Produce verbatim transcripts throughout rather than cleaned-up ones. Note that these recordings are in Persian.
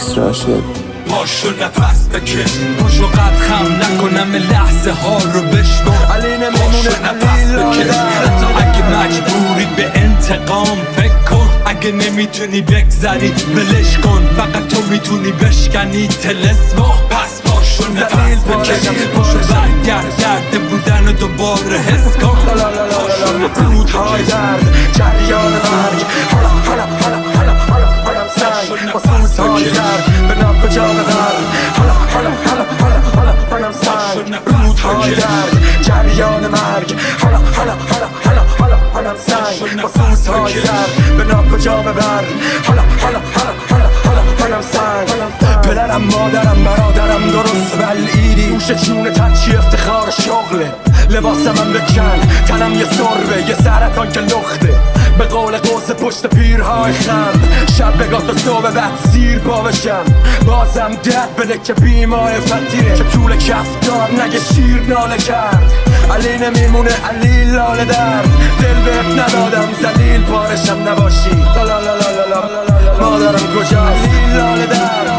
میکس راشد. پاشو نفس بکش، پاشو قد خم نکنم لحظه ها رو بشنو. پاشو نفس بکش، حتی اگه مجبوری به انتقام فکر کن. اگه نمیتونی بگذری ولش کن، فقط تو میتونی بشکنی طلسمو. پس پاشو نفس بکش، پاشو برگرد درد بودن و دوباره حس کن. رودهای درد، جریان مرگ، حالا حالا حالا حالا حالا حالم سنگ با سوزهای زرد به ناب جا ببر. حالا حالا حالا حالا حالا حالم سنگ، رودهای درد، جریان مرگ، حالا حالا حالا حالا حالا حالم سنگ با سوزهای زرد به ناب جا ببر. حالا حالا حالا حالا حالا حالم سنگ. پدرم مادرم برادرم درست بلعیدی، گوش جون تچی افتخار شغله. لباسم بکن تنم یه سربه، یه سرطان که لخته. به قول قوس پشت پیرهای خم، شب بگاه تا صبح بعد سیر پا بشم. بازم درد بده که بیمای فتیره، که طول کفتار نگه شیر ناله کرد. علی نمیمونه علی لاله درد، دل بهت ندادم زلیل پارشم نباشی. لالا لالا لالا مادرم کجا؟ علی لاله درد،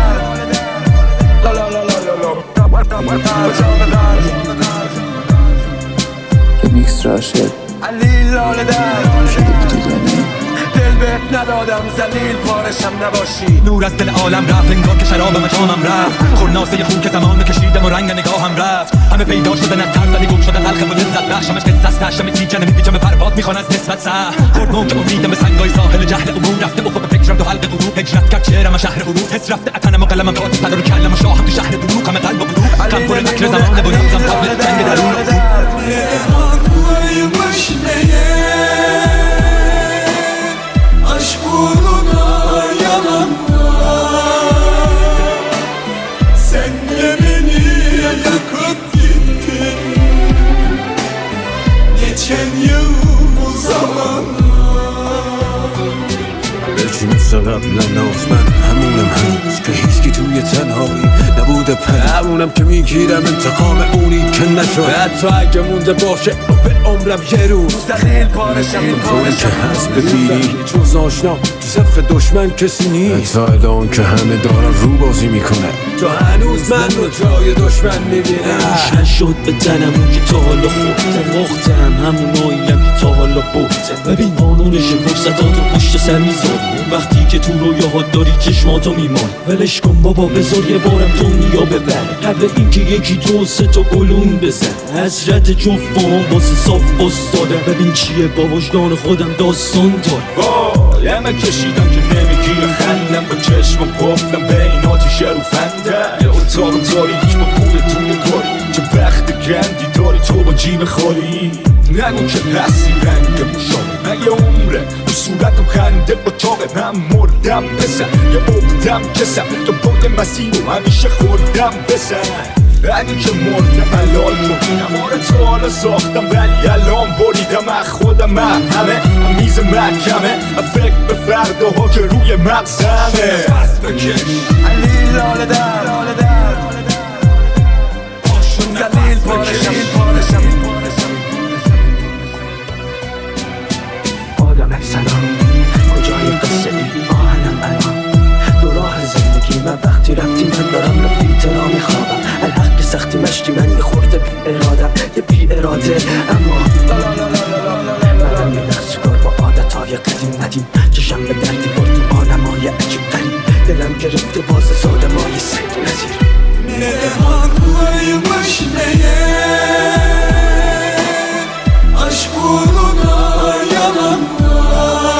لالا لالا لالا کجا بدرد؟ میکس راشد. علی لاله درد، کلیپ دیدنی دل بهت ندادم زلیل پارشم نباشی. نور از دل عالم رفت انگار که شراب مجامم رفت. خورناسه خون که زمان کشیدم و رنگ نگاهم رفت. همه پیدا شده نترس ولی گم شده تلخ و لذت بخشمش قصه است. هشم تیجنه میپیچم پرواد میخوان از نسبت سه. خورد موج امیدم به سنگای ساحل جهل عموم رفته افق فکرم تو حلق غروب. هجرت کرد چهرم شهر غروب، حس رفته اتنم و قلمم کات پدر و کلم و شاهم تو شهر دروغ. همه قلب و غروب غم پر فکر زمانه و نمزم تابل جنگ درون. Aşk uğruna yalanlar, sen de beni yakıp gittin. Geçen yıl bu zamanlar. بچی مثل قبلا ناز من همونم هنوز که هیچکی توی تنهایی نبوده پنه. همونم که میگیرم انتقام اونی که نشد. حتی اگه مونده باشه به عمرم یه روز زلیل پارشم طوری که هست ببینی جز آشنا تو صف دشمن کسی نیست. حتی الان که همه دارن رو بازی میکنه تو هنوز من رو جای دشمن میبینم. نشد به تنم اون که تا حالا خورده وقتم، هموناییم که تا حالا برده. ببین قانونش فرصتاتو پشت سر میذاری، وقتی که تو رویاها داری چشماتو میمانی. ولش کن بابا بذار یه بارم دنیا ببره، قبل اینکه یکی دو سه تا گلون بزن. حضرت جفتم واسه صاف استاده، ببین چیه با وجدان خودم داستان داره. وای همه کشیدم که نمیگیره خندم، با چشم گفتم به این آتیشه رو فنده. یه اتاق تاریک با پول توی کاری، چه وقت گندی داری تو با جیب خالی. نگو که هستی رنگ مشابه، من یه عمره تو صورتم خنده اتاقه. من مردم بزن یه عقدم کسم، تو بود مسیر و همیشه خوردم بزن. اگه که مردم حلال کن، نماره تو حالا ساختم ولی الان بریدم از خودم. من همه میز محکمه، فکر به فردا ها که روی مغزمه. دست بکش علی لاله درد، زلیل پارشم پارشم. آدم سلام کجای قصه ای آهنم الان؟ دو راه زندگی من وقتی رفتی من دارم رفیت را میخوابم. الحق که سختی مشتی من یه خورده بی ارادم، یه بی اراده. اما منم یه نقص کار با عادت های قدیم ندیم. چشم به دردی بردیم آدم های عجیب قریب. دلم گرفته باز سادم های سید نزیر. Ne haklıymış meğer, aşk uğruna yalanlar.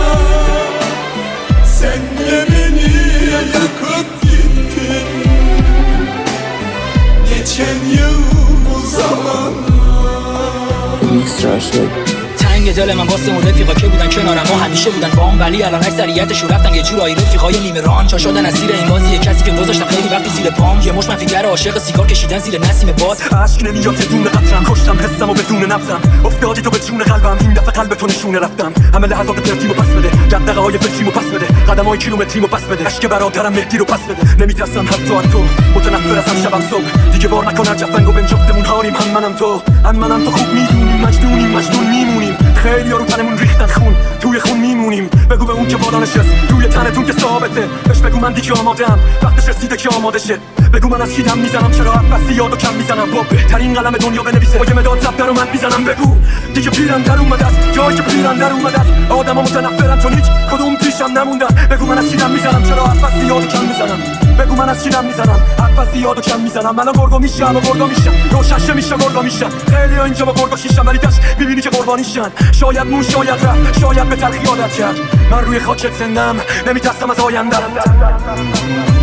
Sen de beni yakıp gittin. Geçen yıl bu zamanlar. میکس راشد. تنگ دل من واسه اون رفیقا که بودن کنارم و همیشه بودن بام، ولی الان اکثریتشون رفتن یه جورایی رفیقای نیمه ران. چا شدن اسیر این بازی، یه کسی که گذاشتم خیلی وقتی زیر پام. یه مش منفیگر عاشق سیگار کشیدن زیر نسیم باد. عشق نمیاد بدون قطرم، کشتم حسم و بدون نفسم. افتادی تو به جون قلبم، این دفعه قلب تو نشونه رفتم. همه لحظات پرتیمو پس بده، دغدغه های فکریمو پس بده، قدمای کیلومتریمو پس بده. عشق برادرم مهدی رو پس بده. نمیترسم حتی از تو، متنفر ازم شبم صبح. دیگه بار نکن جفنگو بهم جفتمون هاریم. هم منم تو هم منم تو خوب میدونیم، مجنونیم مجنون میمونیم. خیلی ها رو تنمون ریختن خون، توی خون میمونیم. بگو به اون که بالا نشست توی تنتون که ثابته، بهش بگو من دیگه آمادم، وقتش رسیده که آماده شه. بگو من از کی دم میزنم، چرا حرف یاد و کم میزنم، با بهترین قلم دنیا بنویسه، با یه مداد زبده رو من میزنم. بگو دیگه پیرم در اومده است، جایی که پیرم در اومده است. آدما متنفرن چون هیچ کدوم پیشم نموندن. بگو من از کی دم میزنم، چرا حرف یاد و کم میزنم. بگو من از کی دم میزنم، حرف یاد و کم میزنم. من گرگا میشم و گرگا میشم، روششه میشه گرگا میشم. خیلی ها اینجا با گرگا شیشم، ولی داش میبینی که قربانیشن. شاید مون شاید رفت، شاید به تلخی عادت کرد. من روی خاکت زندم، نمیترسم از آیندم.